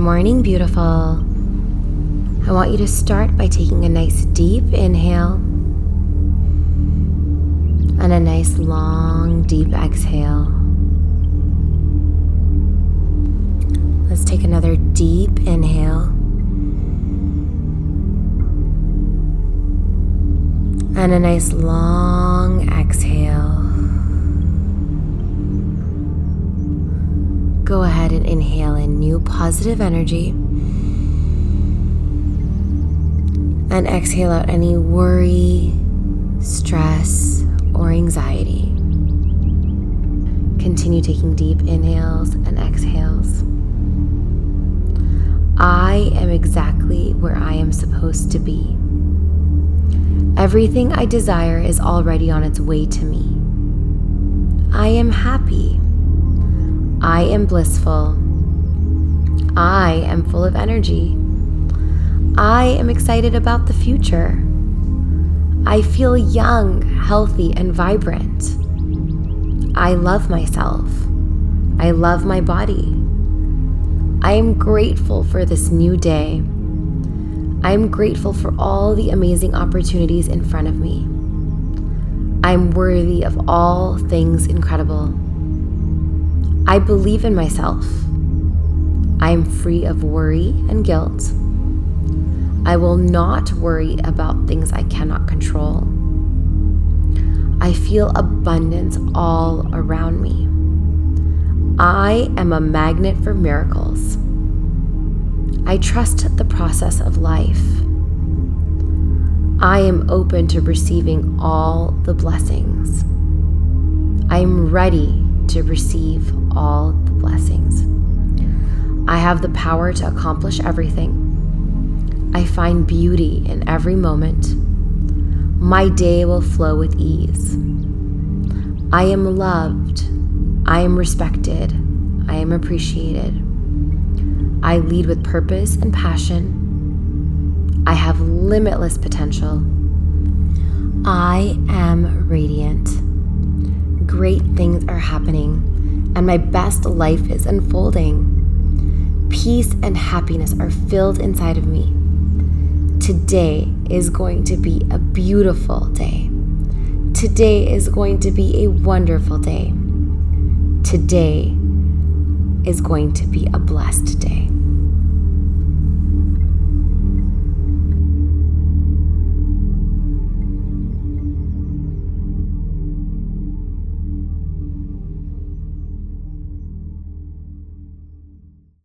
morning, beautiful. I want you to start by taking a nice deep inhale and a nice long deep exhale. Let's take another deep inhale and a nice long exhale. Go ahead and inhale in new positive energy and exhale out any worry, stress, or anxiety. Continue taking deep inhales and exhales. I am exactly where I am supposed to be. Everything I desire is already on its way to me. I am happy. I am blissful. I am full of energy. I am excited about the future. I feel young, healthy, and vibrant. I love myself. I love my body. I am grateful for this new day. I am grateful for all the amazing opportunities in front of me. I am worthy of all things incredible. I believe in myself. I am free of worry and guilt. I will not worry about things I cannot control. I feel abundance all around me. I am a magnet for miracles. I trust the process of life. I am open to receiving all the blessings. I am ready to receive all the blessings. I have the power to accomplish everything. I find beauty in every moment. My day will flow with ease. I am loved. I am respected. I am appreciated. I lead with purpose and passion. I have limitless potential. I am radiant. Great things are happening, and my best life is unfolding. Peace and happiness are filled inside of me. Today is going to be a beautiful day. Today is going to be a wonderful day. Today is going to be a blessed day.